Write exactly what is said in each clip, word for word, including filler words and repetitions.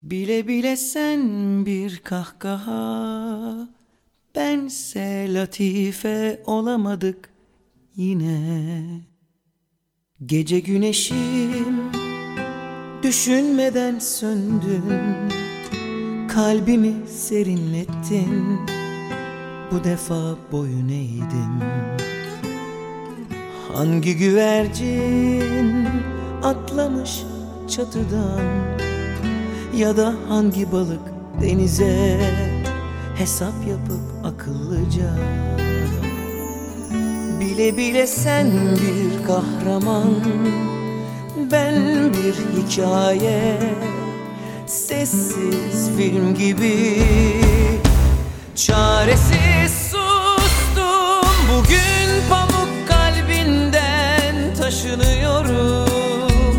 Bile bile sen bir kahkaha, bense latife olamadık yine. Gece güneşim, düşünmeden söndün, kalbimi serinlettin, bu defa boyun eğdim. Hangi güvercin atlamış çatıdan, ya da hangi balık denize hesap yapıp akıllıca. Bile bile sen bir kahraman, ben bir hikaye, sessiz film gibi. Çaresiz sustum, bugün pamuk kalbinden taşınıyorum.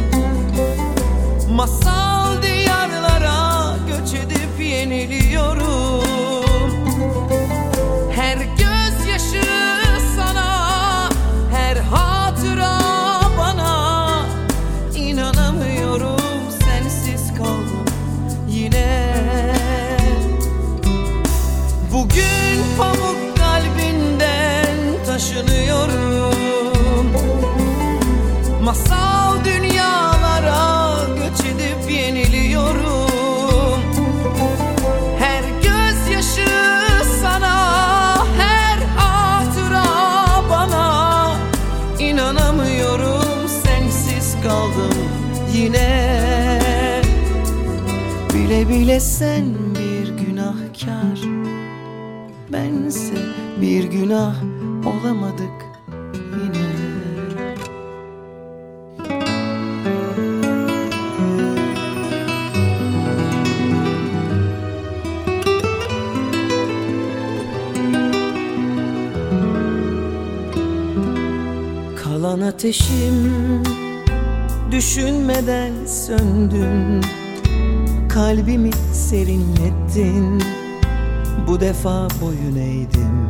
Masal diyarlara göç edip yeniliyorum. Her gözyaşı sana, her hatıra bana. İnanamıyorum, sensiz kaldım yine. Bugün pamuk kalbinden taşınıyorum. Masal dünyalara göç edip yeniliyorum. Her gözyaşı sana, her hatıra bana. İnanamıyorum, sensiz kaldım yine. Bile bile sen bir günahkar, bense bir günah olamadık yine. Kalan ateşim, düşünmeden söndün, kalbimi serinlettin, bu defa boyun eğdim.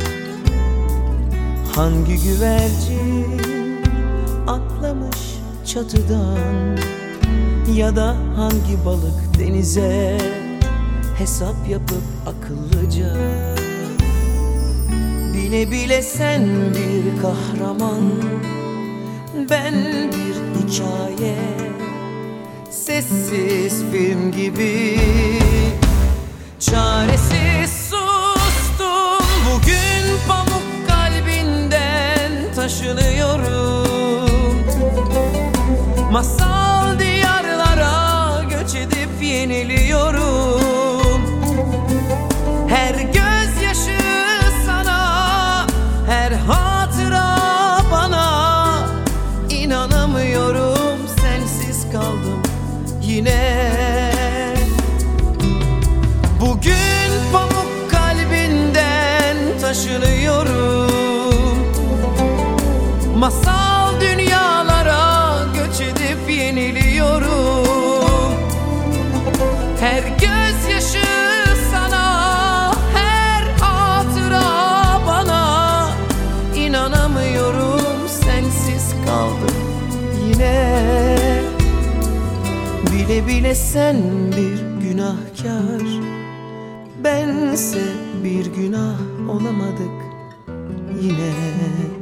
Hangi güvercin atlamış çatıdan, ya da hangi balık denize hesap yapıp akıllıca. Bile bile sen bir kahraman, ben bir hikaye, sessiz film gibi. Çaresiz sustum, bugün pamuk kalbinden taşınıyorum. Masal diyarlara göç edip yeniliyorum. Her gözyaşı sana, her hatıra bana. İnanamıyorum, sensiz kaldım yine. Bugün pamuk kalbinden taşınıyorum. Masal dünyalara göç edip yeniliyorum. Her gözyaşı sana, her hatıra bana. İnanamıyorum, sensiz kaldım yine. Bile bile sen bir günahkar, bense bir günah olamadık yine.